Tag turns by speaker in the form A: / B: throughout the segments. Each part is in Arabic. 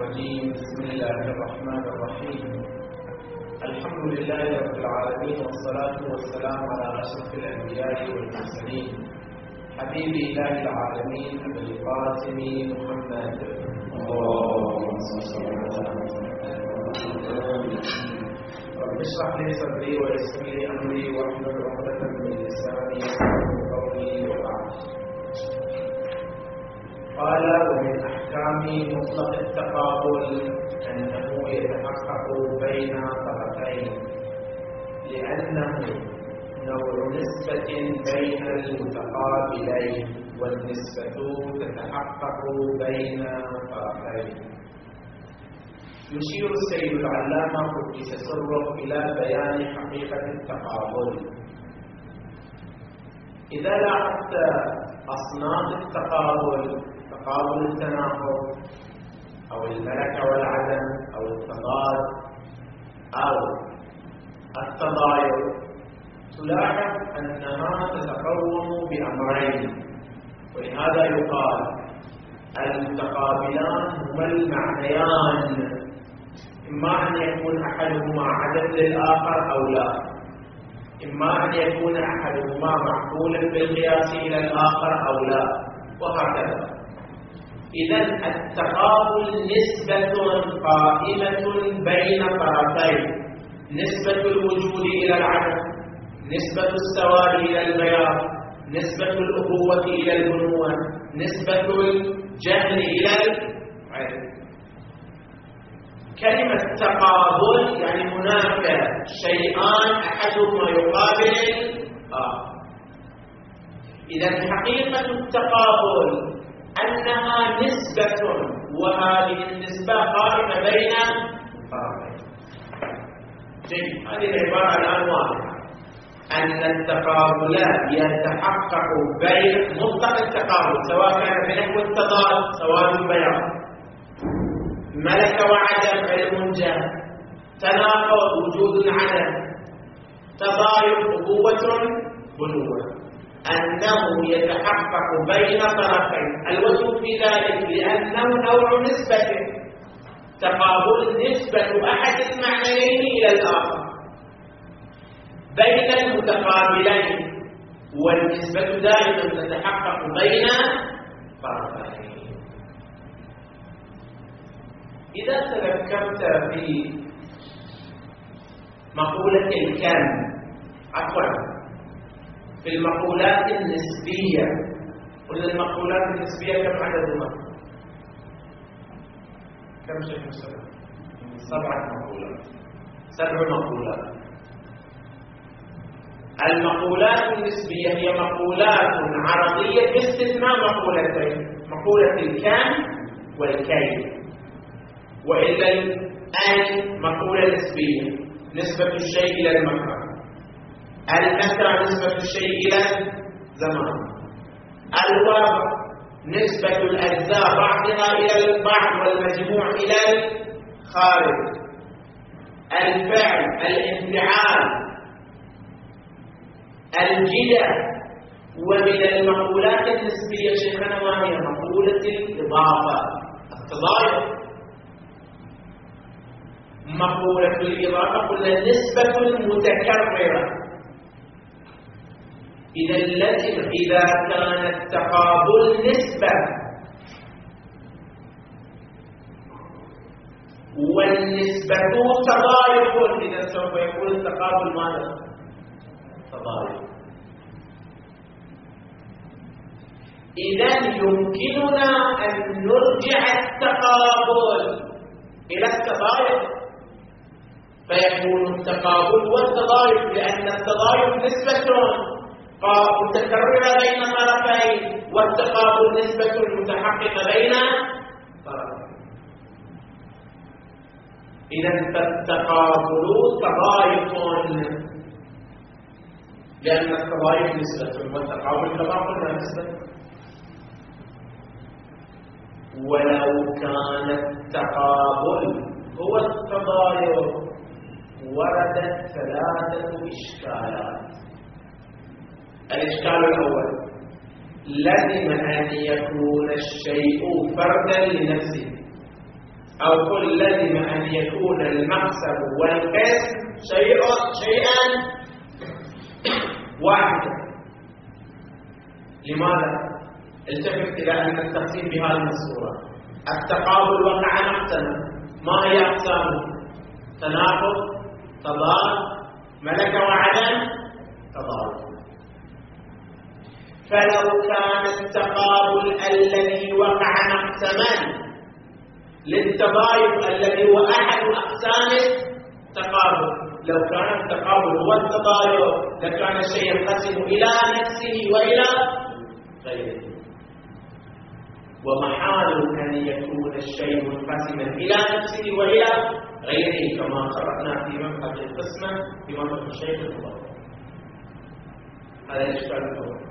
A: بسم الله الرحمن الرحيم. الحمد لله رب العالمين، والصلاة والسلام على أشرف الأنبياء والمرسلين حبيب إله العالمين أبي القاسم محمد. رب اشرح لي صدري ويسر لي أمري واحلل عقدة من لساني يفقهوا قولي. وبعد، قال: ومن أحكام مطلق التقابل أنه يتحقق بين طرفين، لأنه نوع نسبة بين المتقابلين، والنسبة تتحقق بين طرفين. يشير السيد العلامة قدس سره إلى بيان حقيقة التقابل. إذا لاحظت أصناف التقابل، تقابل التناقض أو الملكة والعدم أو التضاد أو التضايق، تلاحظ أنها تتقوم بأمرين، ولهذا يقال المتقابلان هما المعنيان، إما أن يكون أحدهما عدم للآخر أو لا، إما أن يكون أحدهما معقولا بالقياس إلى الآخر أو لا، وهكذا. إذن التقابل نسبة قائمة بين طرفين: نسبة الوجود إلى العدم، نسبة السواد إلى البياض، نسبة الأخوة إلى البنوة، نسبة الجهل إلى العلم. كلمة تقابل يعني هناك شيئان أحدهما يقابل الآخر. إذن حقيقة التقابل أنها نسبة، وهذه النسبة قائمة بين طرفين. جيد، هذه العبارة الآن واضحة، أن التقابل يتحقق بين مطلق التقابل، سواء كان بنحو التضاد سواد البياض، ملك وعدم علم جهل، تناقض وجود عدم، تضايق أبوة بنوة، أنه يتحقق بين طرفين. الوجه في ذلك لأنه نوع نسبة، تقابل نسبة أحد المعنيين إلى الآخر بين المتقابلين، والنسبة دائما تتحقق بين طرفين. إذا تذكرت في مقولة الكم، في المقولات النسبية، قلنا المقولات النسبية كم عددها؟ كم شيخ مسلم؟ 7 مقولات، 7 مقولات. المقولات النسبية هي مقولات عرضية باستثناء مقولتين: مقولة الكم والكيف. وإلا الآن مقولة نسبية، نسبة الشيء إلى المكان، المتى نسبة الشيء إلى الزمان، الواقع نسبة الأجزاء بعضها إلى البعض والمجموع إلى الخارج، الفعل، الانفعال، الجدة. ومن المقولات النسبية شيخنا ما هي؟ مقولة الإضافة، التضايق. مقولة الإضافة قلنا النسبة المتكررة. إذا كان التقابل نسبة والنسبة تضايق، إذا سوف يكون التقابل ماذا؟ تضايق. إذا يمكننا أن نرجع التقابل إلى التضايق، فيكون التقابل والتضايق، لأن التضايق نسبة متكررة بين طرفين، والتقابل نسبة متحققة بين طرفين. إذا فالتقابل تضايق، لأن التضايق نسبة والتقابل كما قلنا نسبة. ولو كان التقابل هو التضايق وردت 3 إشكالات. الإشكال الأول: لازم أن يكون الشيء فردا لنفسه، أو قل لزم أن يكون المكسب والكسب شيئا واحدا. لماذا؟ التفت إلى أن التقسيم بهذه الصورة. التقابل وقع محسنا، ما هي أقسامه؟ تناقض، تضاد، ملك وعدم، تضاد. فلو كان التقابل الذي وقع محسما للتضايق الذي هو أحد أقسام التقابل، لو كان التقابل هو التضايق لكان الشيء ينقسم إلى نفسه وإلى غيره. ومحال أن يكون الشيء منقسما إلى نفسه وإلى غيره كما قرأنا في مبحث القسمة في مبحث الشيخ المضاف. هذا الإشكال الأول.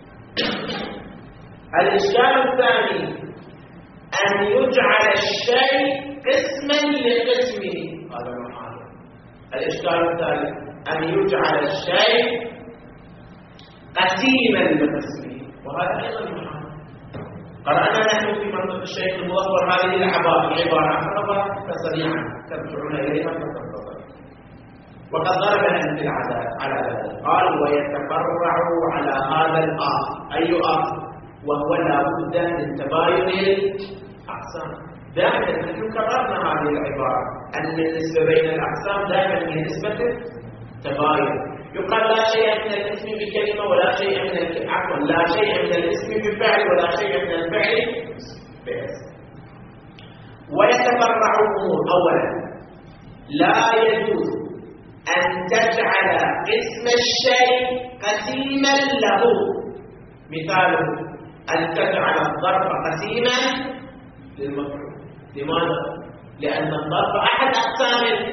A: الإشكال الثاني أن يجعل الشيء قسما لقسمه، هذا محال. الإشكال الثالث أن يجعل الشيء قسيما لقسمه، وهذا أيضا محال. قرأنا نحن في منطق الشيخ المظفر هذه العبارة أخذها سريعا ترجعون إليها فتنتظر. وقد ضرب الأمثلة على ذلك. قال ويتفرع على هذا الآخر. أي آخر؟ وهو لا بد من تباين الأقسام. دائما نحن كررنا هذه العبارة أن النسبة بين الأقسام دائما هي نسبة تباين. يقال لا شيء من الاسم بكلمة ولا شيء من لا شيء من الاسم بفعل ولا شيء من الفعل باسم. ويتفرع أمور. أولا لا يجوز أن تجعل اسم الشيء قسيما له. مثاله أن تجعل الظرف قسيما للمفعول. لماذا؟ لأن الظرف أحد أقسام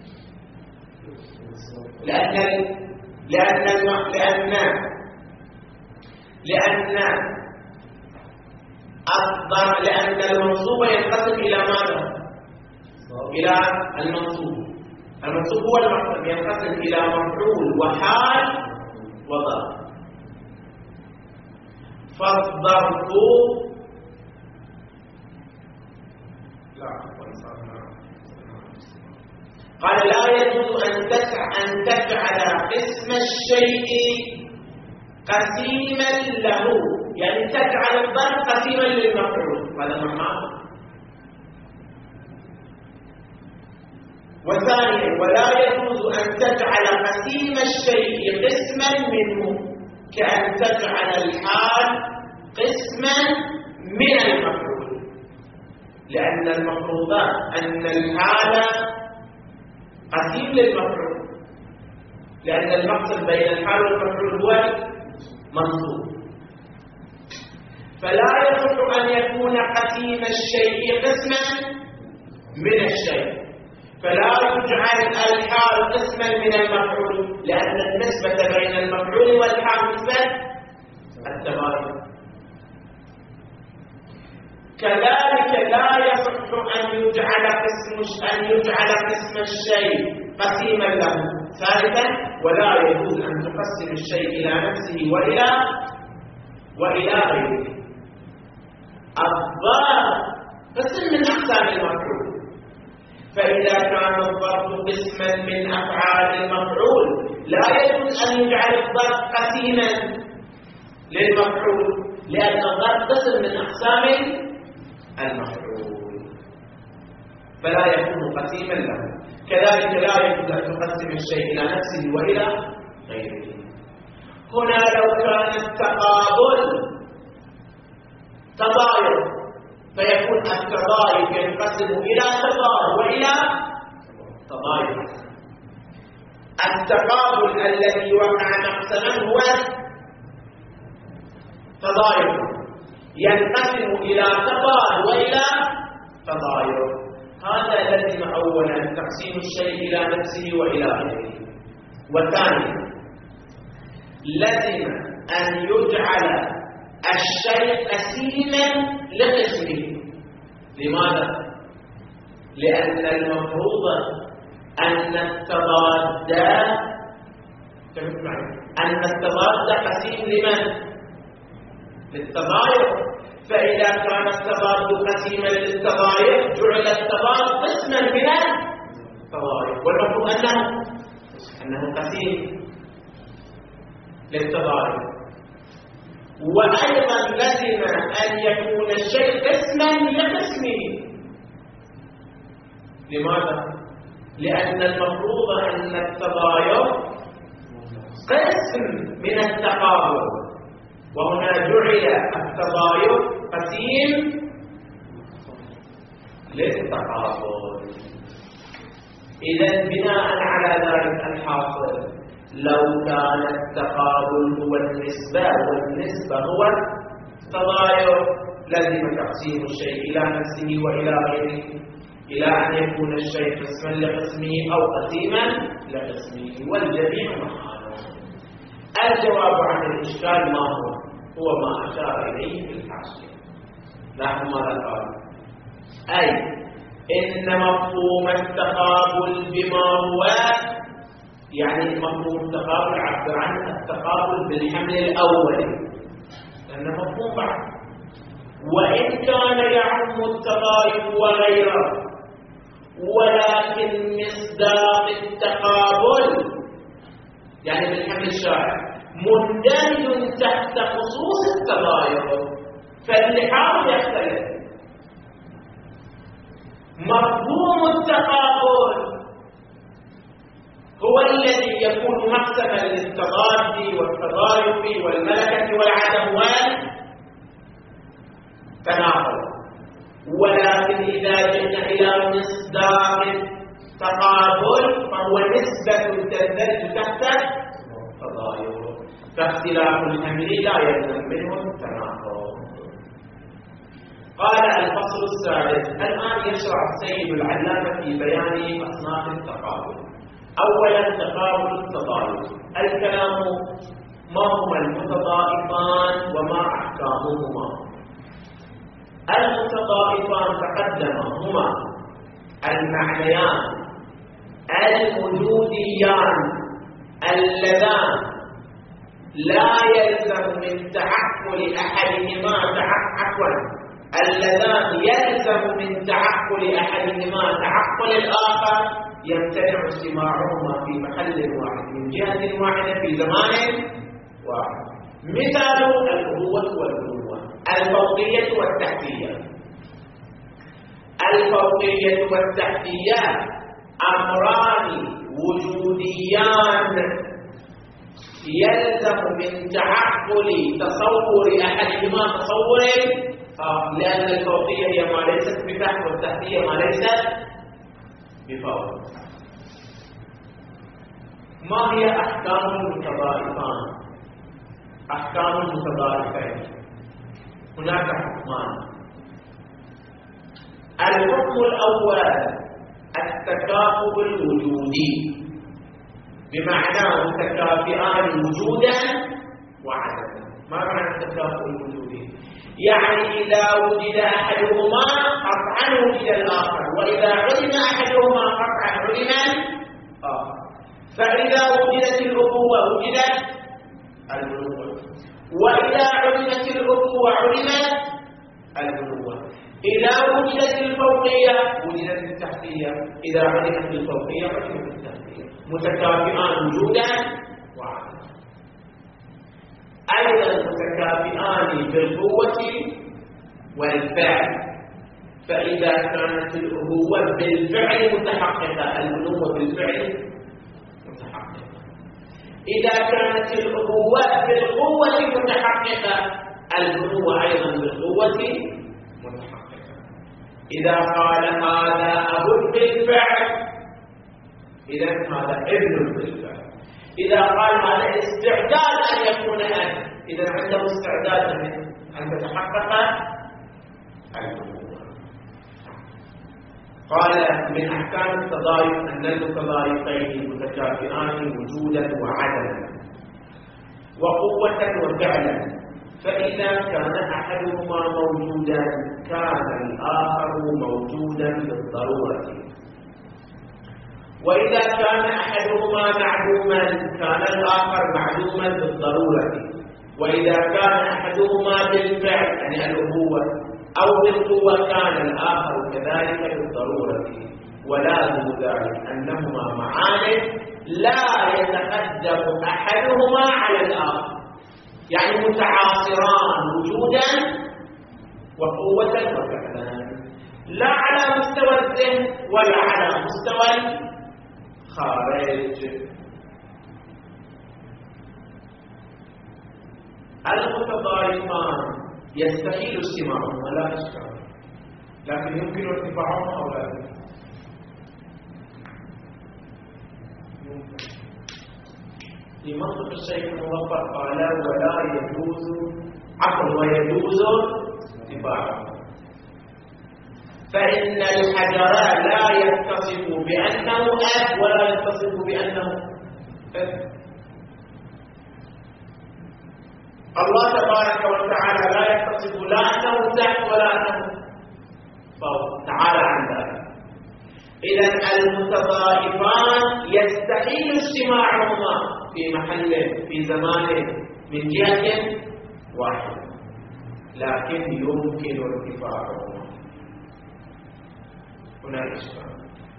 A: لأن المنصوب ينقسم إلى ماذا؟ إلى المنصوب. المنصوب هو المقسم ينقسم إلى مفعول وحال وظرف. فالظرف قال لا يجوز أن تجعل اسم الشيء قسيما له، يعني تجعل الظرف قسيما للمفعول. هذا معناه. وثانيا ولا يجوز أن تجعل قسيم الشيء قسما منه، كأن تجعل الحال قسما من المفعول، لأن المفروض أن الحال قسيم للمفعول، لأن المقصد بين الحال والمفعول هو منصوب. فلا يصح أن يكون قسيم الشيء قسما من الشيء، فلا يجعل الحال قسما من المفعول، لأن النسبة بين المفعول والحال نسبة التباين. كذلك لا يصح أن يجعل قسم الشيء قسيما له. ثالثا ولا يجوز أن تقسم الشيء إلى نفسه وإلى غيره. الظرف قسم من أقسام المفعول، فإذا كان الظرف قسما من أفعال المفعول لا يجوز أن يجعل الظرف قسيما للمفعول، لأن الظرف قسم من أقسام المفعول فلا يكون قسيما له. كذلك لا يجوز أن تقسم الشيء إلى نفسه وإلى غيره. هنا لو كان التقابل تضايق فيكون التضايق ينقسم إلى تضاد وإلى تضايق. التقابل الذي وقع محسنا هو تضايق، ينقسم إلى تضاد وإلى تضايق. هذا لزم أولا تقسيم الشيء إلى نفسه وإلى غيره. وثانيا لزم أن يجعل الشيء قسيما لقسمه. لماذا؟ لأن المفروض أن التضاد قسيم لمن؟ للتضايق. فإذا كان التضاد قسيما للتضايق جعل التضاد قسما من التضايق، والمفروض أنه قسيم للتضايق. وأيضا لزم أن يكون الشيء قسما لقسمه. لماذا؟ لأن المفروض أن التضايق قسم من التقابل، وهنا جعل التضايق قسيم للتقابل. إذا بناء على ذلك الحاصل لو كان التقابل هو النسبة والنسبة هو التضايق لازم تقسيم الشيء إلى نفسه وإلى غيره، إلى أن يكون الشيء قسما لقسمه أو قسيما لقسمه، والجميع محال. الجواب عن الإشكال ما هو ما أشار إليه في الحاشية. لاحظوا ماذا قال؟ أي إن مفهوم التقابل بما هو، يعني مفهوم التقابل عبر عن التقابل بالحمل الأولي، لأنه مفهوم بعد، وإن كان يعم التضايق وغيره، ولكن مصداق التقابل يعني بالحمل الشائع مندرج تحت خصوص التضايق، فاللحاظ يختلف. مفهوم التقابل هو الذي يكون مقسما للتضاد والتضايق والملكة والعدم والتناقض، ولكن إذا جئنا إلى مصداق التقابل فهو نسبة تندرج تحت التضايق، فاختلاف الحمل لا يلزم منه التناقض. قال الفصل السادس. الآن يشرع السيد العلامة في بيان أصناف التقابل. أولا تقابل التضايق. الكلام ما هما المتضايقان وما أحكامهما. المتضايقان تقدم هما المعنيان الوجوديان اللذان لا يلزم من تعقل أحدهما اللذان يلزم من تعقل أحدهما تعقل الآخر، يمتنع اجتماعهما في محل واحد من جهة واحدة في زمان واحد. مثال الأبوة والبنوة. الفوقية والتحتية. الفوقية والتحتية أمران وجوديان يلزم من تعقل تصور أحدهما تصور لأن الفوقية هي ما ليست بتحت والتحتية ما ليست بفوق. ما هي أحكام المتضايقان؟ أحكام المتضايقين هناك حكمان. الحكم الأول التكافؤ الوجودي، بمعنى متكافئان وجودا وعدما. ما معنى التكافؤ الوجودي؟ يعني إذا وجد أحدهما قطعا وجد الآخر، وإذا علم أحدهما قطعا علم الآخر. فإذا وجدت الأبوة وجدت البنوة، وإذا علمت الأبوة علمت البنوة. إذا وجدت الفوقية وجدت التحتية، إذا علمت الفوقية علمت التحتية، متكافئان وجودا وعدما. أيضا متكافئان بالقوة والفعل، فإذا كانت الأبوة بالفعل متحققة البنوة بالفعل متحققة. إذا كانت الأبوة بالقوة متحققة البنوة أيضا بالقوة متحققة. إذا قال هذا أب بالفعل إذا هذا ابن بالفعل. إذا قال هذا استعداد أن يكون أب إذا عنده استعداد أن تتحقق البنوة. قال من أحكام التضايق أن المتضايقين متكافئان وجودا وعدما وقوة وفعلا، فإذا كان أحدهما موجودا كان الآخر موجودا بالضرورة، وإذا كان أحدهما معدوما كان الآخر معدوما بالضرورة. وإذا كان أحدهما بالفعل يعني الأبوة أو بالقوة كان الآخر كذلك بالضرورة، ولازم ذلك أنهما معان لا يتقدم أحدهما على الآخر، يعني متعاصران وجودا وقوة وفعلا، لا على مستوى الذهن ولا على مستوى الخارج. المتضاربان يستحيل اجتماعهما لا إشكال، لكن يمكن ارتفاعهما أو لا يمكن. في منطق الشيخ الموفق قال ولا يجوز عقل ويجوز اتباعه، فإن الحجر لا يتصف بأنه أب ولا يتصف بأنه أب. الله تبارك وتعالى لا يتصف لا أنه تحت ولا أنه فوق، تعالى عن ذلك. إذن المتضاربان يستحيل اجتماعهما في محل في زمان من جهة واحدة، لكن يمكن ارتفاعهما. هنا إشكال،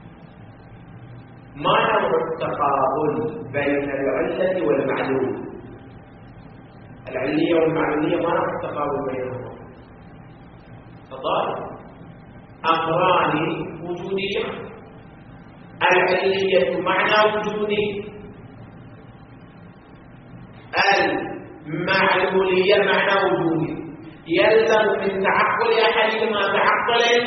A: ما نوع التقابل بين العلة والمعلول؟ العلية والمعلولية ما نوع التقابل بينهما؟ تضارب أمران وجوديان، العلية معنى وجودي، المعلولية معنى وجودي، يلزم من تعقل أحدهما تعقل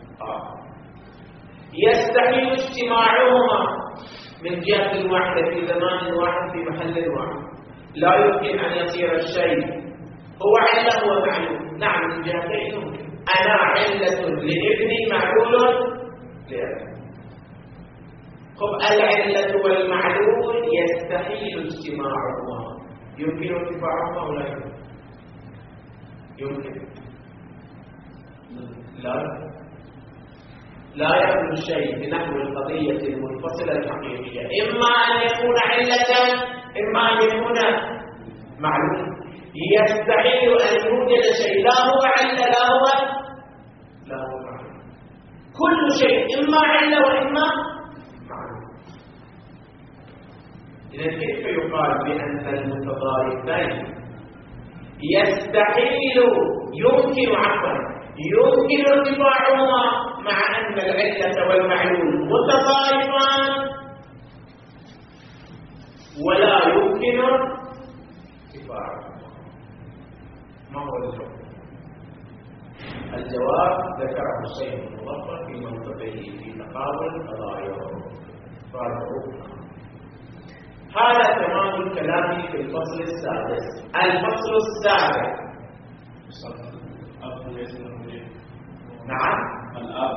A: يستحيل اجتماعهما من جهة واحدة في زمان واحد في محل واحد. لا يمكن أن يصير الشيء هو علة ومعلول. نعم من جهتين يمكن، أنا علة لابني معلول لأبني. العلة والمعلول يستحيل اجتماعهما، يمكن ارتفاعهما أو لا يمكن؟ يمكن. لا يكون الشيء بنحو القضية المنفصلة الحقيقية، إما أن يكون علة إما أن يكون معلول. يستحيل أن يوجد شيء لا هو علة لا هو معلول. كل شيء إما علة وإما معلول. إذن كيف يقال بأن المتضاربين يستحيل يمكن ارتفاعهما مع أن العلة والمعلول متضاربان ولا يمكن ارتفاعهما؟ ما هو الجواب؟ الجواب ذكره الشيخ المظفر في منطقه في تقابل قضاياهم. هذا تمام الكلام في الفصل السادس. الفصل السابع نعم الأب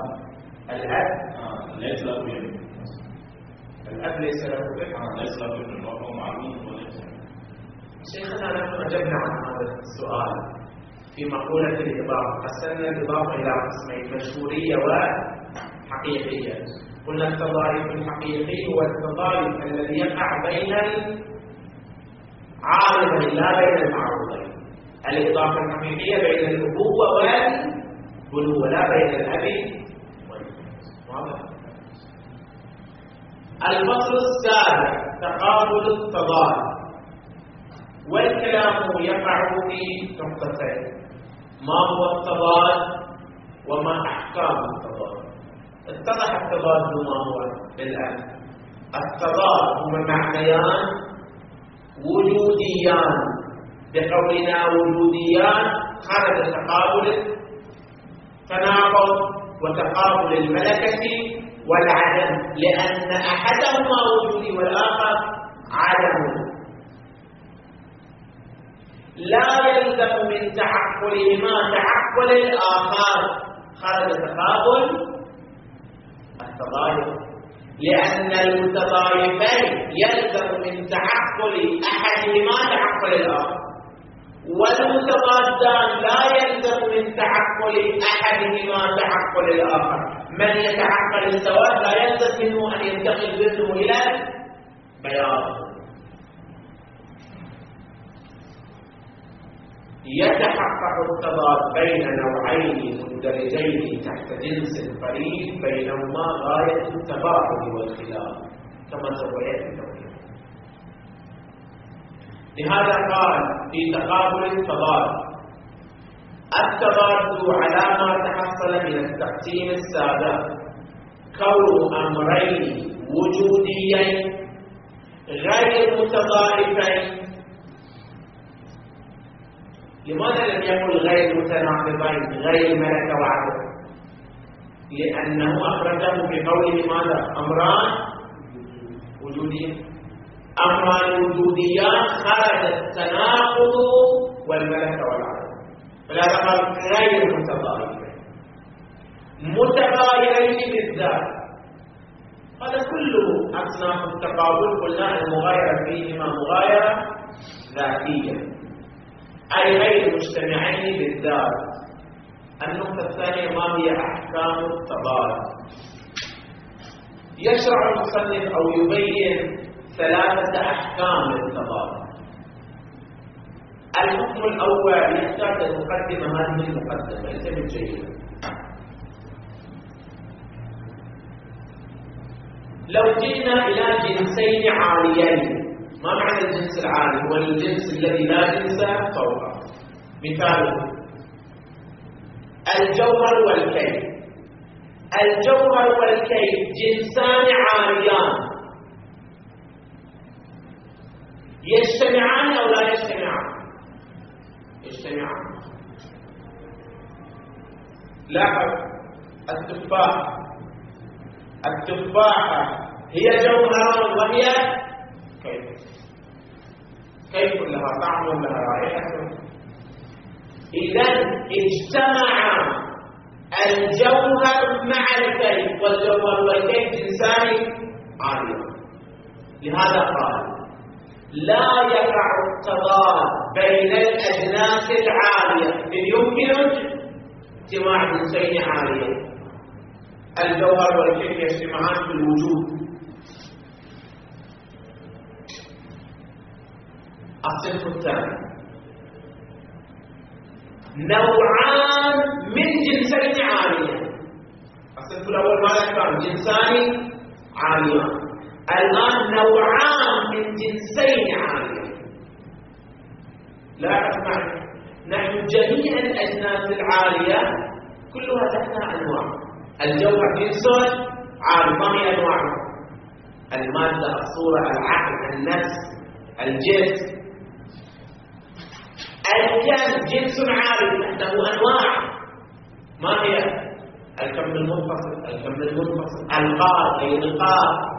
A: ليس له ابن. الأب ليس له ابن. ليس له ابن وهو معلوم وليس. شيخنا نحن أجبنا عن هذا السؤال في مقولة الإضافة، قسمنا الإضافة إلى قسمين مشهورية وحقيقية. قلنا التضارب الحقيقي هو التضارب الذي يقع بين العارضين لا بين المعروضين. الإضافة الحقيقية بين الأبوة والبنوة لا بين الأب والأم. الفصل السابع تقابل التضارب، والكلام يقع في نقطتين: ما هو التضاد وما أحكام التضاد. اتضح التضاد ما هو الآن. التضاد هما معنيان وجوديان، بقولنا وجوديان خرج تقابل تناقض وتقابل الملكة والعدم، لأن أحدهما وجودي والآخر عدم. لا يلزم من تعقلهما تعقل الآخر، خرج تقابل التضارب، لأن المتضاربين يلزم من تعقل أحدهما تعقل الآخر، والمتضادان لا يلزم من تعقل أحدهما تعقل الآخر. من يتعقل السواد لا يلزم منه أن ينتقل ذهنه إلى بياض. يتحقق التضاد بين نوعين مندرجين تحت جنس قريب بينهما غاية التباعد والخلاف كما سوف يأتي. لهذا قال في تقابل التضاد: التضاد على ما تحصل من التقسيم السابق كون أمرين وجوديين غير متضاربين. لماذا لم يقل غير متناقضين غير ملك وعدل؟ لأنه أخرجه بقوله ماذا؟ أمران وجوديين. أمران وجوديان خرج التناقض والملك والعدل، فلهذا قال غير متضاربين. متغايرين بالذات، هذا كله أصناف التقابل قلنا المغايرة فيهما مغايرة ذاتية أي غير مجتمعين بالذات. النقطة الثانية: ما هي أحكام التضاد؟ يشرع المصنف أو يبين 3 أحكام للتضاد. الحكم الأول يحتاج المقدمة، هذه المقدمة ليس بالجيدة. لو جئنا إلى جنسين عاليين، ما معنى الجنس العالي؟ هو الجنس الذي لا جنس فوقه. مثاله الجوهر والكيف. الجوهر والكيف جنسان عاليان، يجتمعان أو لا يجتمعان؟ يجتمعان. لاحظ التفاحة هي جوهر وهي كيف لها طعم ولها رائحة. إذا اجتمع الجوهر مع الكيف، والجوهر والكيف جنسان عاليان. لهذا قال: لا يقع التضاد بين الأجناس العالية، إذ يمكن اجتماع جنسين عاليين. الجوهر والكيف يجتمعان في الوجود. الصنف الثاني: نوعان من جنسين عاليين. الصنف الأول ماذا كان؟ جنسان عاليان. الآن نوعان من جنسين عاليين. لاحظ معي، نحن جميع الأجناس العالية كلها تحتها أنواع. الجوهر جنس عالي، ما هي أنواعه؟ المادة، الصورة، العقل، النفس، الجنس. الكم جنس عالي تحته أنواع، ما هي؟ الكم المنفصل، الكم المنفصل، القار غير القار.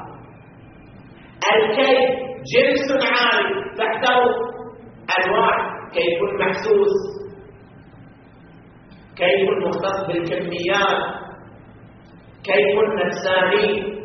A: الكيف جنس عالي تحته أنواع: كيف محسوس، كيف مختص بالكميات، كيف نفساني.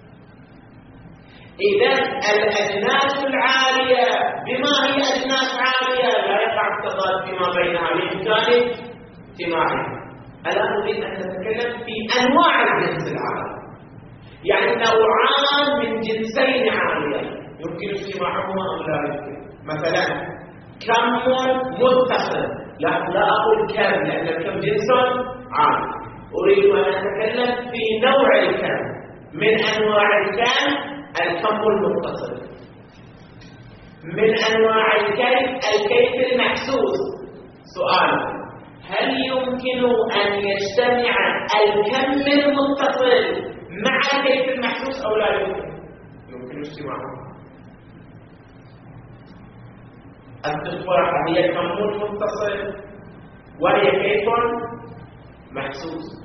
A: إذا الأجناس العالية بما هي أجناس عالية لا يقع التضاد فيما بينها بإمكان اجتماعها. الآن نريد أن نتكلم في أنواع الجنس العالي، يعني نوعان من جنسين عاليين يمكن اجتماعهما أو لا يمكن. مثلا كم متصل، لا أقول كم لأن الكم جنس عالي، أريد أن أتكلم في نوع الكم. من أنواع الكم الكم المتصل، من أنواع الكيف المحسوس. سؤال: هل يمكن أن يجتمع الكم المتصل مع الكيف المحسوس أو لا يمكن؟ يمكن اجتماعه. التفاحة هي كم متصل وهي كيف محسوس.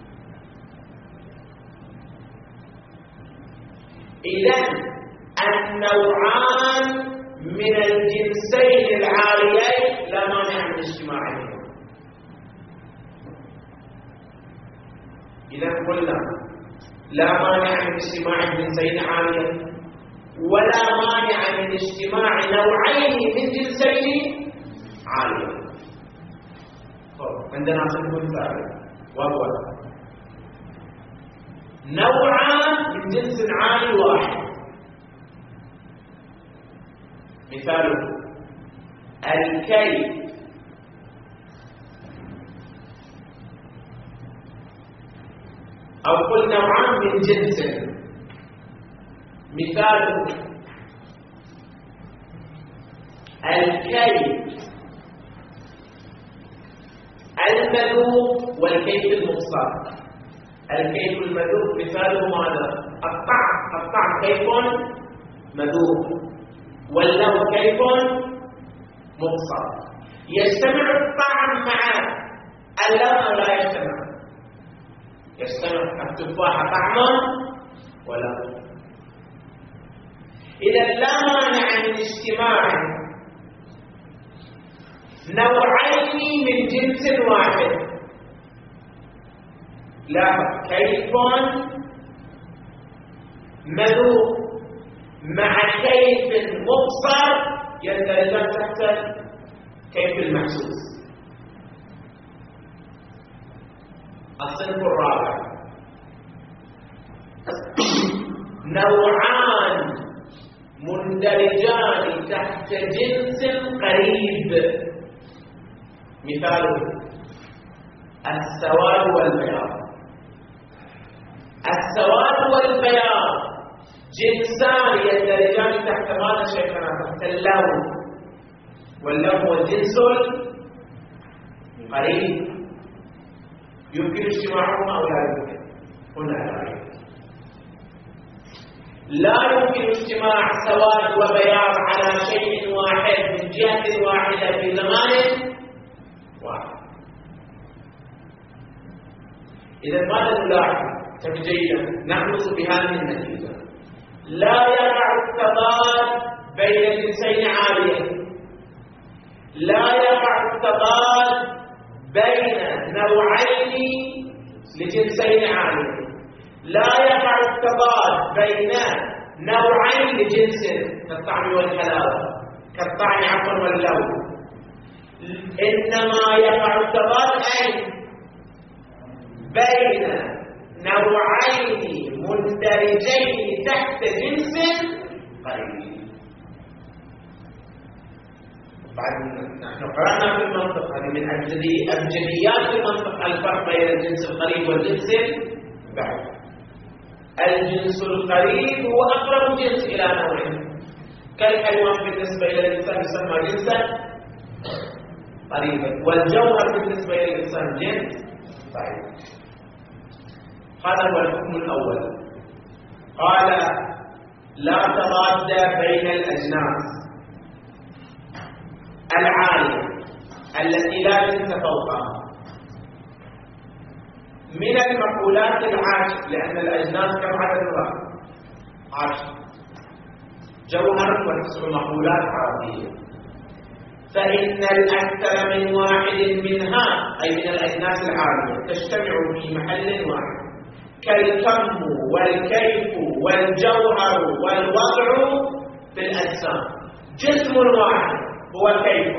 A: إذا النوعان من الجنسين العاليين لا مانع من اجتماعهما. إذا قلنا لا مانع من اجتماع الجنسين عاليين ولا مانع من اجتماع نوعين من جنسين عاليين. عندنا صنف ثالث وهو نوعان من جنس عالي واحد. مثاله الكيف أو قل نوعان من جنس. مثال الكيف المذوق والكيف المبصر. الكيف المذوق مثاله ماذا؟ الطعم كيف مذوق، واللون كيف مبصر. يجتمع الطعم مع اللون أو لا يجتمع؟ يجتمع. التفاحة طعم ولون. إذا لا مانع من اجتماع نوعين من جنس واحد. لا، كيف مذوق مع كيف مبصر يندرجان تحت كيف المحسوس. الصنف الرابع نوعان مندرجان تحت جنس قريب. مثاله السواد والبياض. السواد والبياض جنسان يندرجان تحت ماذا شيخنا؟ تحت اللون، واللون هو الجنس القريب. يمكن اجتماعهما أو لا يمكن؟ هنا لا يمكن. لا يمكن اجتماع سواد وبياض على شيء واحد من جهة واحدة في زمان واحد. إذا ماذا نلاحظ؟ جيدا نخلص بهذه النتيجة: لا يقع التضاد بين جنسين عاليين، لا يقع التضاد بين نوعين لجنسين عاليين، لا يقع التضاد بين نوعين لجنس كالطعم والحلاوة، كالطعم عفوا واللون. إنما يقع التضاد بين نوعين مندرجين تحت جنس قريب. بعد نحن قرأنا في المنطق، هذه من أبجديات المنطق الفرق بين الجنس القريب والجنس البعيد. الجنس القريب هو أقرب جنس إلى نوعه، كالحيوان بالنسبة إلى الإنسان يسمى جنسا قريبا، والجوهر بالنسبة إلى الإنسان جنس بعيد. هذا هو الحكم الأول. قال لا تضاد بين الأجناس العالية التي لا جنس فوقها من المقولات العاشر، لأن الأجناس كم عددها؟ 10 جوهر و9 مقولات عربية. فإن الأكثر من واحد منها أي من الأجناس العالية تجتمع في محل واحد، كالكم والكيف والجوهر والوضع في الأجسام. جسم واحد هو كيف،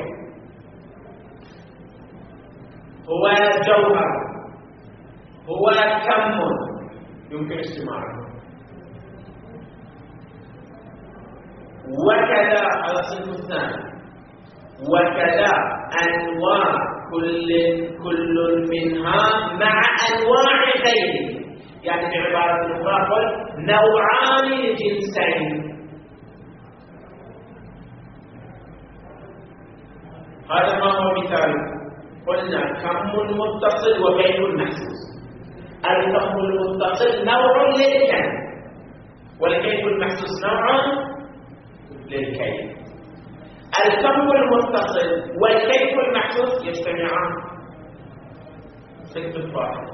A: هو جوهر، هو كم يمكن اجتماعه. وكذا على الصنف الثاني، وكذا أنواع كل منها مع أنواع غيره. يعني بعبارة أخرى قل نوعان لجنسين. هذا ما هو مثال؟ قلنا كم متصل وكيف محسوس. الكم المتصل نوع للكم، والكيف المحسوس نوع للكيف. الكم المتصل والكيف المحسوس يجتمعان في التفاح.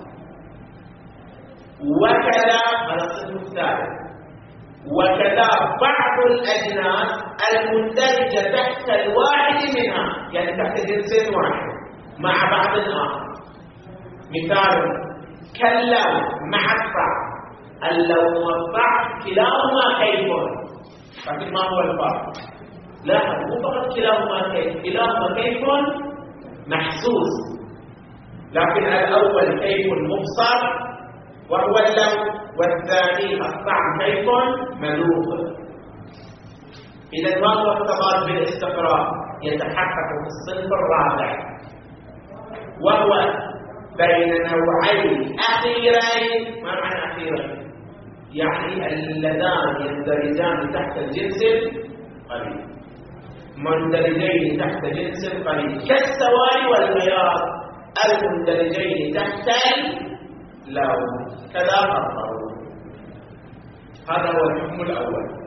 A: وكذا على الصنف الثالث، وكذا بعض الأجناس المندرجة تحت الواحد منها، يعني تحت جنس واحد مع بعض آخر. مثال كاللون مع الطعم. اللون والطعم كلاهما كيف، لكن ما هو الفرق؟ لا، مو فقط كلاهما كيف، كلاهما كيف محسوس، لكن الأول كيف مبصر وهو اللون، والثاني الطعم كيف مذوق. إذا ما هو التضاد بالاستقراء؟ يتحقق في الصنف الرابع، وهو بين نوعين أخيرين. ما معنى أخيرين؟ يعني اللذان يندرجان تحت الجنس القريب، مندرجين تحت جنس قريب، كالسواد والبياض المندرجين تحت اللون، كذا قرروا. هذا هو الحكم الأول.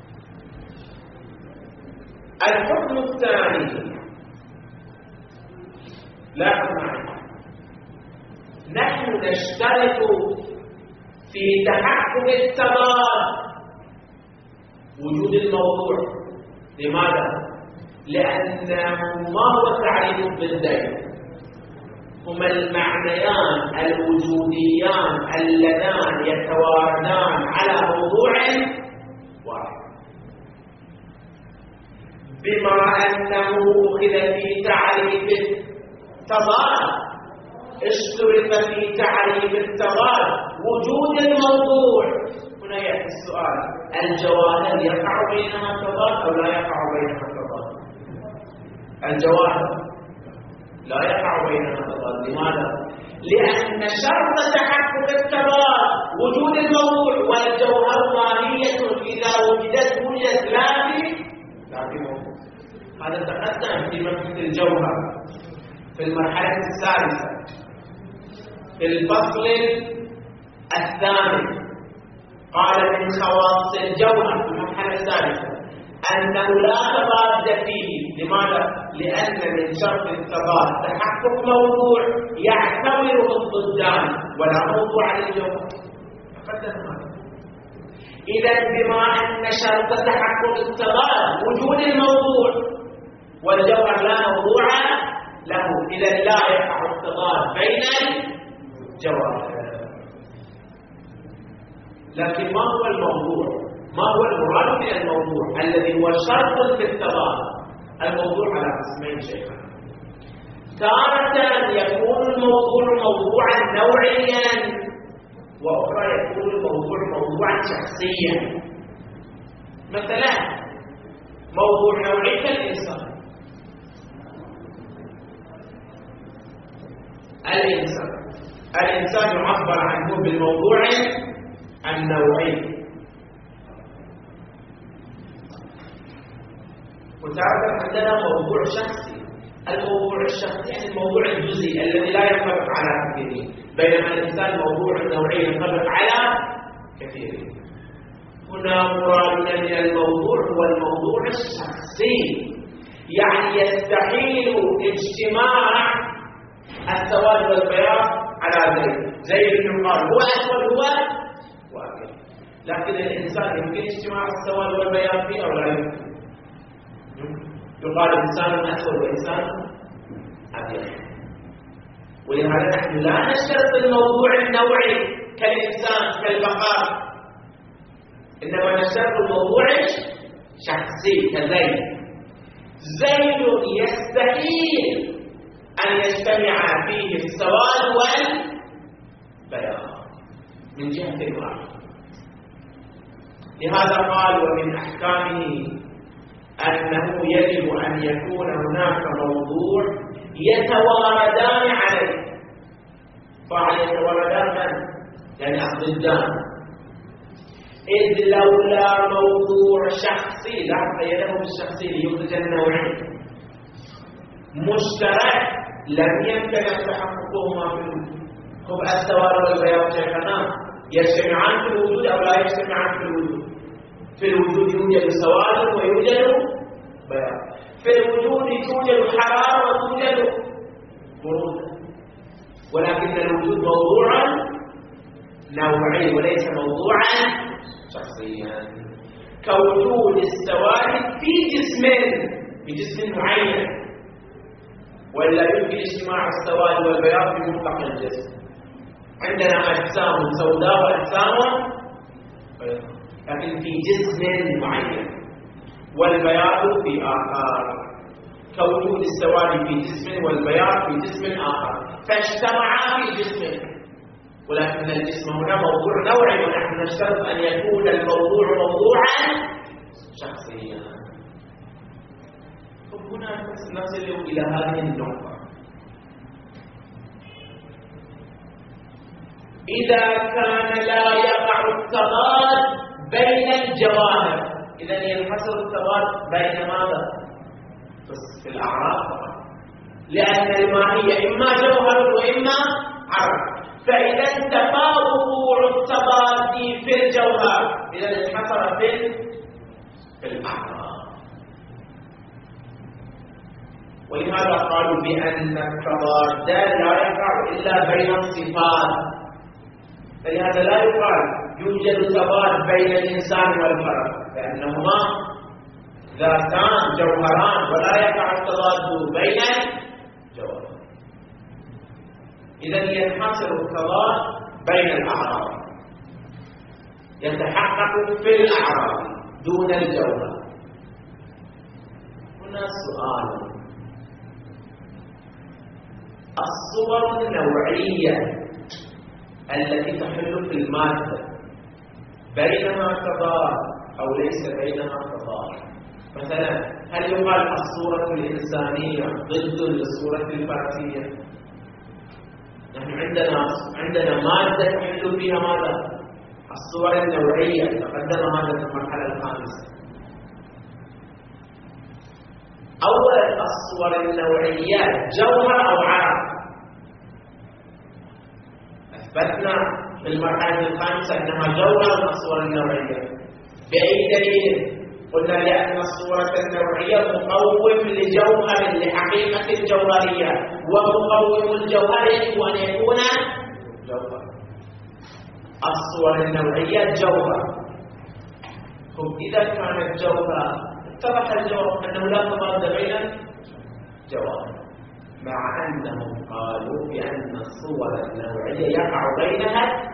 A: الحكم الثاني، لاحظ معي، نحن نشترط في تحقق التضاد وجود الموضوع. لماذا؟ لأنه ما هو تعريف بالدين؟ هما المعنيان الوجوديان اللذان يتواردان على موضوع واحد. بما أنه أخذ في تعريف التضاد، اشترط في تعريف التضاد وجود الموضوع. هنا يأتي السؤال: الجواهر يقع بينها تضاد أو لا يقع بينها تضاد؟ الجواهر لا يقع بينها تضاد. لماذا؟ لأن شرط تحقق التضاد وجود الموضوع، والجوهر ماهية إذا وجدت وجدت لا في موضوع. هذا تقدم في مبحث الجوهر في المرحلة الثالثة في الفصل الثاني. قال من خواص الجوهر في المرحلة الثالثة أنه لا تضاد فيه. لماذا؟ لأن من شرط التضاد تحقق موضوع يعتبره الضدان ولا موضوع للجوهر. تقدم هذا. إذا بما أن شرط تحقق التضاد وجود الموضوع والجوهر لا موضوع له، إذا لا يقع التضاد بين الجواهر. لكن ما هو الموضوع؟ ما هو المراد من الموضوع الذي هو شرط في التضاد؟ الموضوع على قسمين شيخان. تارة يكون الموضوع موضوعا نوعيا، وأخرى يكون الموضوع موضوعا شخصيا. مثلا موضوع نوعي كالإنسان. الإنسان يعبر عنه بالموضوع النوعي. وتعرف عندنا موضوع شخصي. الموضوع الشخصي يعني الموضوع الجزئي الذي لا ينطبق على كثيرين، بينما الإنسان موضوع النوعي ينطبق على كثيرين. هنا مرادنا من الموضوع هو الموضوع الشخصي، يعني يستحيل اجتماع السواد والبياض على زيد يقال هو أسود هو وأبيض، لكن الإنسان يمكن اجتماع السواد والبياض فيه أو لا يمكن. يقال إنسان أسود وإنسان أبيض. ولهذا نحن لا نشترط الموضوع النوعي كالإنسان كالبقر، إنما نشترط الموضوع الشخصي كزيد. زيد يستحيل أن يجتمع فيه السواد والبياض من جهة واحدة. لهذا قال ومن أحكامه أنه يجب أن يكون هناك موضوع يتواردان عليه. فعل يتواردان من؟ يعني الضدان. إذ لولا موضوع شخصي، لا قيده بالشخصي ليخرج النوعين مشترك لم يمكن تحققهما في الوجود. خب السواد والبياض شيخنا يجتمعان في الوجود أو لا يجتمعان في الوجود؟ في الوجود يوجد سواد ويوجد بياض. في الوجود توجد حرارة وتوجد برودة، ولكن الوجود موضوعا نوعي وليس موضوعا شخصيا، كوجود السواد في جسم معين، ولا يمكن اجتماع السواد والبياض في مطلق الجسم. عندنا أجسام سوداء وأجسام بيضاء، لكن في جسم معين، والبياض في آخر، كوجود السواد في جسم والبياض في جسم آخر، فاجتمعا في جسم، ولكن الجسم هنا موضوع نوعي، ونحن نشترط أن يكون الموضوع موضوعا شخصيا. هنا نصل إلى هذه النقطة. إذا كان لا يقع التضاد بين الجواهر. إذا ينحصر التضاد بين ماذا؟ بس في الأعراض فقط، لأن الماهية إما جوهر وإما عرض. فإذا انتفى وقوع التضاد في الجوهر إذا انحصر في الأعراض. ولهذا قالوا بأن التضاد لا يقع إلا بين الصفات. فلهذا لا يقال يوجد تضاد بين الإنسان والفرد، لأنهما ذاتان جوهران ولا يقع التضاد بين الجوهر. إذا ينحصر التضاد بين الأعراض، يتحقق في الأعراض دون الجوهر. هنا سؤال: الصور النوعية التي تحل في المادة بينها تضاد أو ليس بينها تضاد؟ مثلا هل يقال الصورة الإنسانية ضد الصورة الفارسية؟ نحن عندنا مادة تحل فيها ماذا؟ الصور النوعية، تقدم هذا في المرحلة الخامسة. أولا الصور النوعية جوهر أو عرض؟ أثبتنا في المرحلة الخامسة أنها جوهر الصور النوعية. بأي دليل؟ قلنا لأن الصورة النوعية مقوم لجوهر لحقيقة الجوهرية، ومقوم الجوهر يجب أن يكون جوهر. الصور النوعية جوهر. إذا كانت جوهر اتضح الجواب أنه لا تضاد بين الجوهر، مع أنهم قالوا بأن الصور النوعية يقع بينها.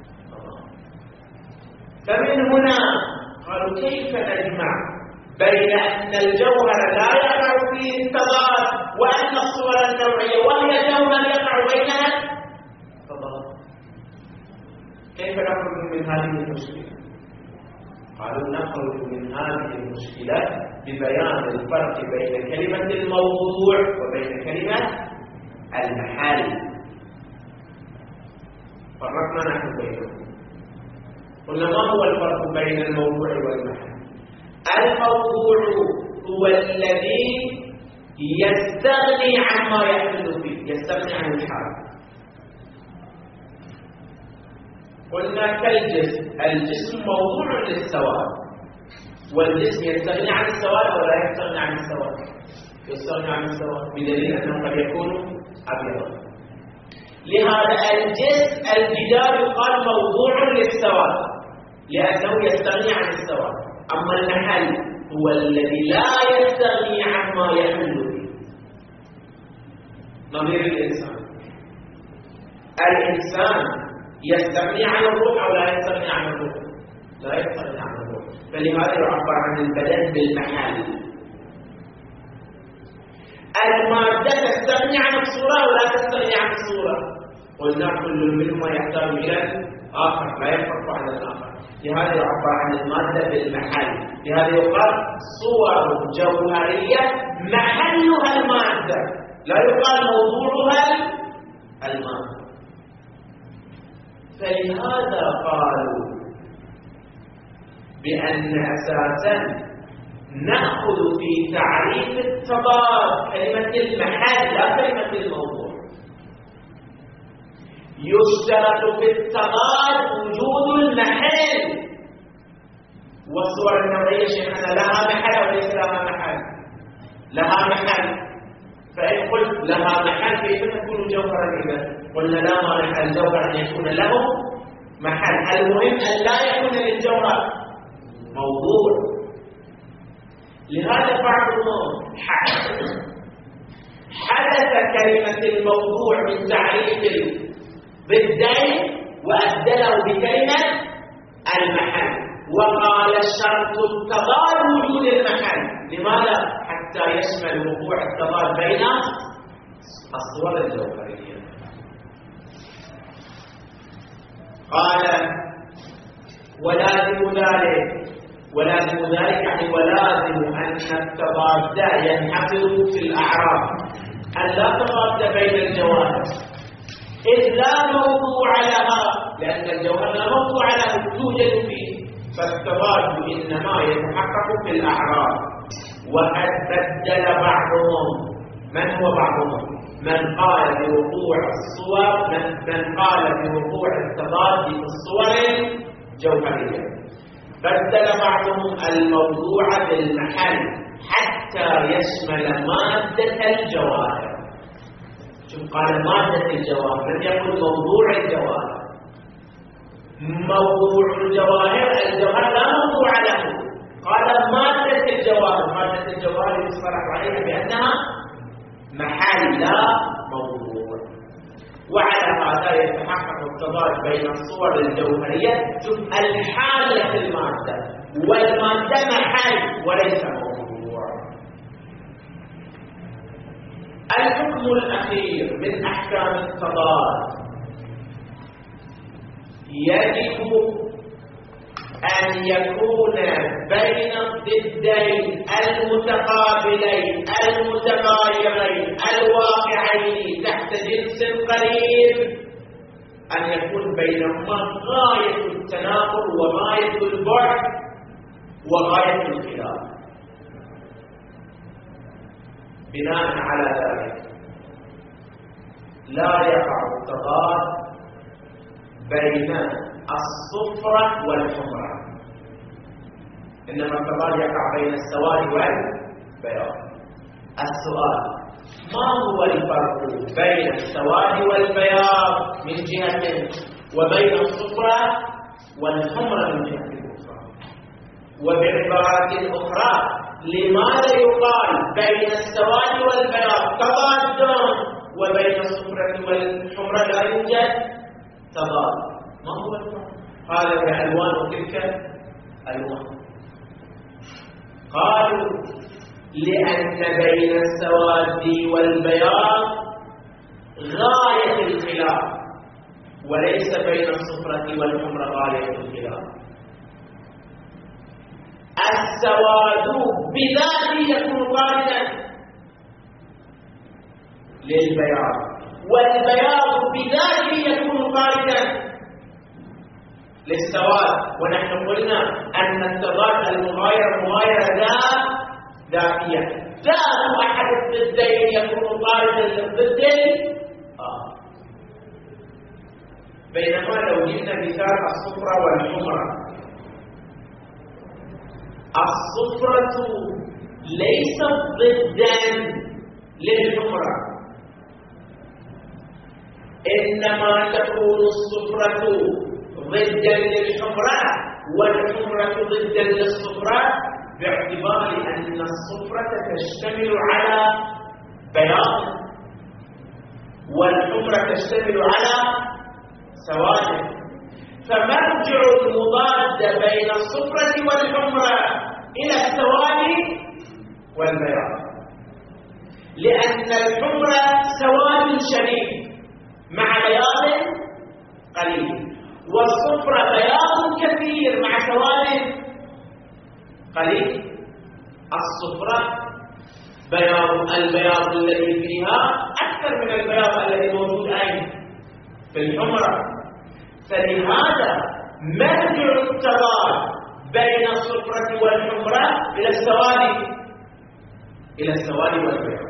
A: فمن هنا قالوا كيف نجمع بين أن الجوهر لا يقع فيه التضاد وأن الصور النوعية وهي جوهر يقع بينها التضاد؟ كيف نخرج من هذه المشكلة؟ قالوا نخرج من هذه المشكلة ببيان الفرق بين كلمة الموضوع وبين كلمة المحل. فرقنا نحن بينهم. قلنا ما هو الفرق بين الموضوع والمحل؟ الموضوع هو الذي يستغني عما يحل فيه، يستغني عن الحال. قلنا كالجسم، الجسم موضوع للسواد، والجسم يستغني عن السواد ولا يستغني عن السواد؟ يستغني عن السواد، بدليل أنه قد يكون أبيضا. لهذا الجدار يقال موضوع للسواد لأنه يستغني عن السواد. أما المحل هو الذي لا يستغني عما يحل فيه. نظير الإنسان يستغني عن الروح أو لا يستغني عن الروح؟ لا يستغني عن الروح، فلهذا يعبر عن البدن بالمحل. المادة تستغني عن الصورة ولا تستغني عن الصورة؟ قلنا كل منهما يحتاج إلى آخر، لا ينفك عن الآخر. لهذا يعبر عن المادة بالمحل. لهذا يقال صور جوهرية محلها المادة، لا يقال موضوعها المادة. فلهذا قالوا بأن أساسا نأخذ في تعريف التضاد كلمة المحل لا كلمة الموضوع. يشترط في التضاد وجود المحل، والصور النوعية شيخنا لها محل وليس لها محل؟ لها محل. فإن قلت لها محل كيف تكون جوهرا إذا؟ قلنا لا مانع الجوهر أن يكون له محل، المهم أن لا يكون للجوهر موضوع. لهذا بعضهم حدث كلمة الموضوع من تعريف الضدين وأبدله بكلمة المحل، وقال الشرط التضاد وجود المحل. لماذا؟ حتى يشمل وقوع التضاد بين الصور الجوهرية. قال ولازم ذلك يعني ولازم أن التضاد ينحصر في الأعراض، أن لا تضاد بين الجوانب. إذ لا موضوع لها، لأن الجوهر لا موضوع له توجد فيه، فالتضاد إنما يتحقق في الأعراض. وقد بدل بعضهم، من هو بعضهم؟ من قال بوقوع الصور، من قال بوقوع التضاد في الصور الجوهرية، بدل بعضهم الموضوع بالمحل حتى يشمل مادة الجواهر. شوف، قال مادة الجواهر، لم يقل موضوع الجواهر. موضوع الجواهر، الجوهر لا موضوع له، قال مادة الجواهر. مادة الجواهر يصطلح عليها بأنها محل لا موضوع. وعلى هذا يتحقق التضاد بين الصور الجوهرية. شوف، الحالة المادة والمادة محل وليس موضوع. الحكم الأخير من أحكام التضاد، يجب أن يكون بين الضدين المتقابلين المتغايرين الواقعين تحت جنس قريب، أن يكون بينهما غاية التناقض وغاية البعد وغاية الخلاف. بناء على ذلك لا يقع التضاد بين الصفرة والحمرة، إنما التضاد يقع بين السواد والبياض. السؤال: ما هو الفرق بين السواد والبياض من جهة وبين الصفرة والحمرة من جهة أخرى؟ وبعبارة أخرى، لماذا يقال بين السواد والبياض تضاد وبين الصفرة والحمرة لا يوجد تضاد؟ ما هو الفرق؟ قال بألوان تلك ألوان. قالوا لأن بين السواد والبياض غاية الخلاف، وليس بين الصفرة والحمرة غاية الخلاف. السواد بذاته يكون طاردا للبياض، والبياض بذاته يكون طاردا للسواد. ونحن قلنا أن التضاد المغاير مغايرة ذاتية، ذات أحد الضدين يكون طاردا للضد بينما لو جئنا مثال الصفرة والحمرة، الصفرة ليست ضدا للحمرة، إنما تكون الصفرة ضدا للحمرة والحمرة ضدا للصفرة، باعتبار أن الصفرة تشتمل على بياض والحمرة تشتمل على سواد. فمرجع المضاد بين الصفرة والحمرة إلى السواد والبياض، لأن الحمرة سواد شديد مع بياض قليل، والصفرة بياض كثير مع سواد قليل. الصفرة البياض الذي فيها أكثر من البياض الذي موجود في الحمرة. فلهذا مرجع التضاد بين الصفرة والحمرة إلى السواد والبياض،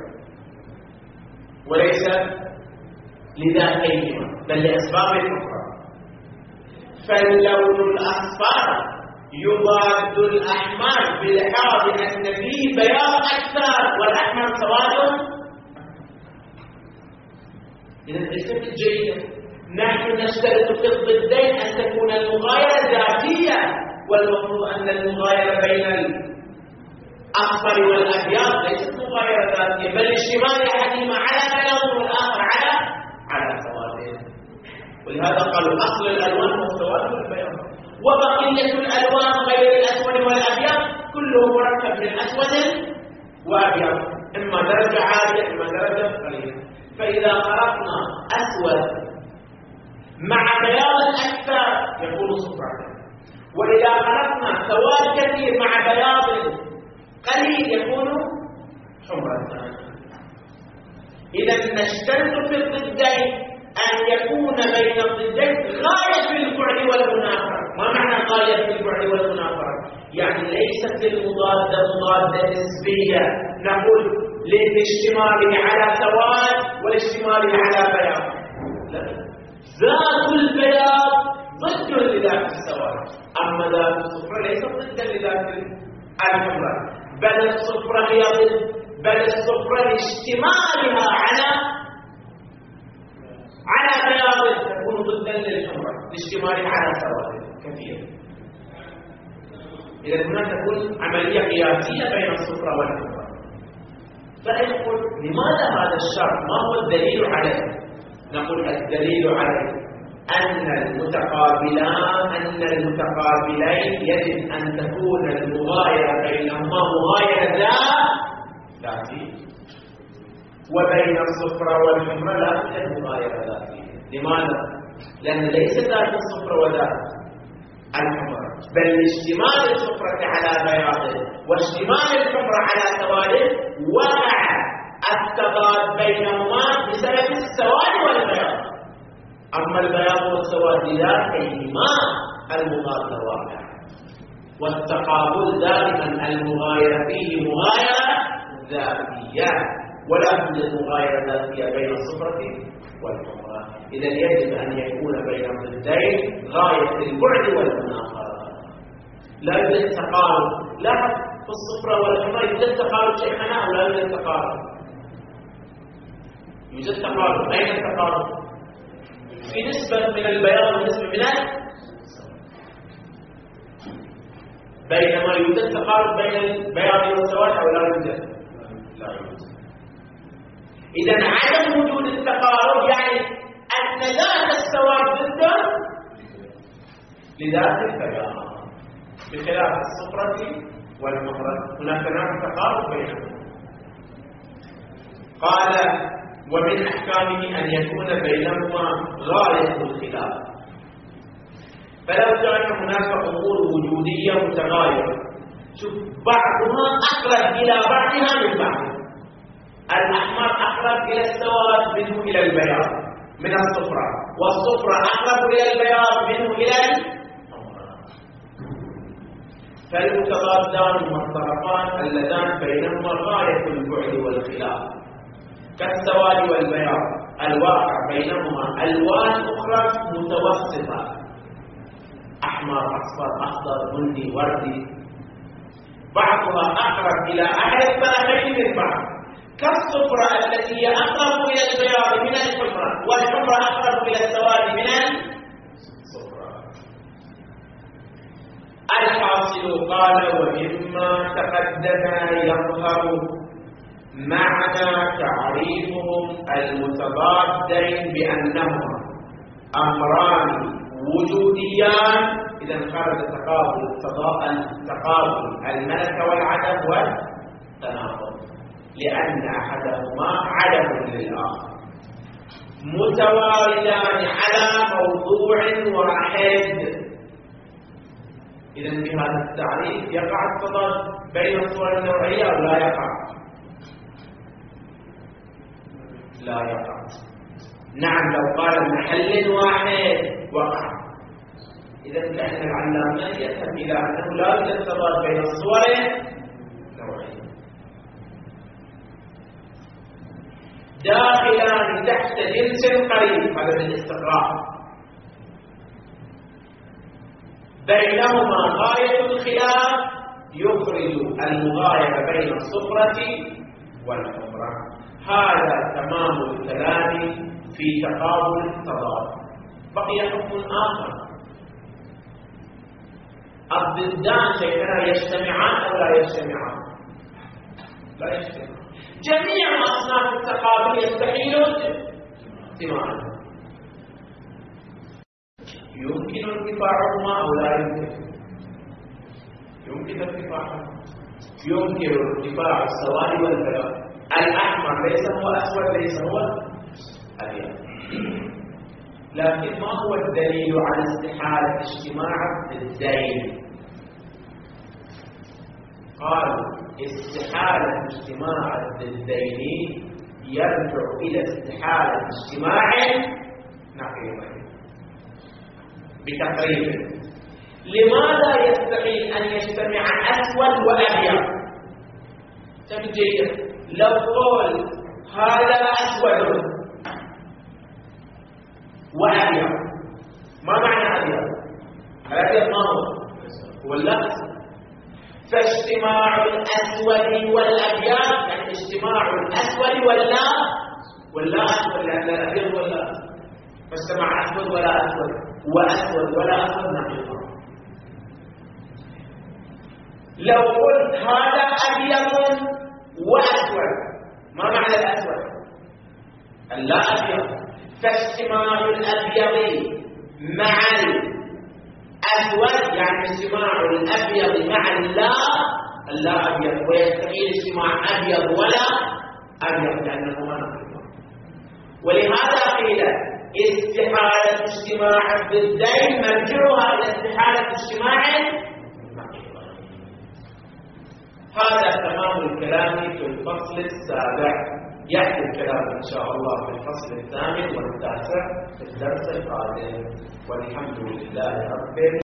A: وليس لذاتيهما بل لأسباب أخرى. فاللون الأصفر يضاد الأحمر بلحاظ أن فيه بياض أكثر والأحمر سواد. إذا التفت جيدا، نحن نشترط في الضدين أن تكون المغايرة ذاتية، والمفروض أن المغايرة بين الأصفر والأبيض ليست مغايرة ذاتية، بل اشتمال أحدهما على بياض والآخر على سواد. ولهذا قالوا أصل الألوان هو السواد والبياض، وبقية الألوان غير الأسود والأبيض كله مركب من أسود وأبيض، إما درجة عالية إما درجة قليلة. فإذا خلقنا أسود مع بياض أكثر يكون صفرة، وإذا خلقنا سواد كثير مع بياض قليل يكون حمرة. إذا نشترط في الضدين أن يكون بين الضدين غاية في البعد والمنافرة. ما معنى غاية في البعد والمنافرة؟ يعني ليست المضادة مضادة نسبية نقول لاشتماله على سواد والاشتماله على بياض، لا، ذات البياض ضد لذات السواد، أما ذات الصفرة ليست ضدا لذات الحمراء، بل الصفرة هي ضد، بل الصفرة لاشتمالها على بياض تكون ضدا للحمراء لاشتمالها على سواد كثير. إذا هنا تكون عملية قياسية بين الصفرة والحمراء. فنقول لماذا هذا الشرط؟ ما هو الدليل عليه؟ نقول الدليل عليه أن المتقابلين يجب أن تكون المغايرة بينهما مغايرة ذاتية، وبين الصفرة والحمراء لا توجد مغايرة ذاتية. لماذا؟ لأن ليس ذات الصفرة وذات الحمراء، بل اشتمال الصفرة على بياض واشتمال الحمراء على سواد وقع التضاد بينهما بسبب السواد والبياض. أما البياض والسواد ذاتيهما المضاد واقع، والتقابل دائما المغايرة فيه مغايرة ذاتية، ولا توجد مغايرة ذاتية بين الصفرة والحمراء. إذا يجب أن يكون بين الضدين غاية البعد والمناخرة. لا يوجد تقارب، لا في الصفرة والحمراء يوجد تقارب شيخنا أو لا يوجد تقارب؟ يوجد تقارب. أين التقارب؟ في نسبة من البياض ونسبة من بينما يوجد تقارب بين البياض والسواد أو لا يوجد؟ لا يوجد. إذا عدم وجود التقارب يعني أن ذات السواد ضده لذات البياض، بخلاف الصفرة والحمراء هناك تقارب بينهما. قال ومن أحكامه أن يكون بينهما غاية الخلاف. فلو كان هناك أمور وجودية متغايرة، شوف بعضها أقرب إلى بعضها من بعض، الأحمر أقرب إلى السواد منه إلى البياض من الصفرة، والصفرة أقرب إلى البياض منه إلى الحمراء، فالمتضادان والطرفان اللذان بينهما غاية البعد والخلاف كالسواد والبياض الواقع بينهما ألوان أخرى متوسطة، أحمر أصفر أخضر بني وردي، بعضها أقرب إلى أحد الطرفين من بعض، كالصفرة التي هي أقرب إلى البياض من الحمراء، والحمراء أقرب إلى السواد من الصفراء. الحاصل قال ومما تقدم يظهر معنى تعريفهم المتضادين بأنهما أمران وجوديان. إذا خرج تقابل الملك والعدم والتناقض، لأن أحدهما عدم للآخر، متواردان على موضوع واحد. إذا بهذا التعريف يقع التضاد بين الصور النوعية أو لا يقع؟ لا يقع. نعم لو قال محل واحد وقع. إذا كأن العلامة يفهم إلى أنه لا يوجد تضاد بين الصور النوعية. داخلان تحت جنس قريب، هذا بالاستقراء، بينهما غاية الخلاف يخرج المغايرة بين الصفرة والحمراء. هذا تمام الكلام في تقابل التضاد. بقي حكم آخر، الضدان شيئا يجتمعان أو لا يجتمعان؟ لا يجتمعان. جميع أصناف التقابل يستحيل اجتماعها. يمكن ارتفاعهما أو لا يمكن؟ يمكن ارتفاعهما. يمكن ارتفاع السواد والبياض. الأحمر ليس هو أسود، ليس هو أبيض. لكن ما هو الدليل على استحالة اجتماع الضدين؟ قالوا استحالة اجتماع الضدين يرجع إلى استحالة اجتماع نقيضين بتقريب. لماذا يستحيل أن يجتمع أسود وأبيض؟ جيد، لو قول هذا أسود وأبيض، ما معنى أبيض؟ الأبيض ما هو اللبس. فاجتماع الأسود والأبيض يعني اجتماع الأسود ولا أسود، لأن الأبيض ولا فاجتمع أسود ولا أسود وأسود ولا أسود نقيضان. لو قلت هذا أبيض وأسود، ما معنى الأسود؟ اللا أبيض. فاجتماع الأبيض مع الأسود يعني اجتماع الأبيض مع اللا أبيض، ويستحيل اجتماع أبيض ولا أبيض لأنهما نقيضان. ولهذا قيل استحالة اجتماع الضدين مرجعها إلى استحالة اجتماع النقيضين. هذا تمام الكلام في الفصل السابع. يأتي الكلام إن شاء الله في الفصل الثامن والتاسع في الدرس القادم، والحمد لله رب العالمين.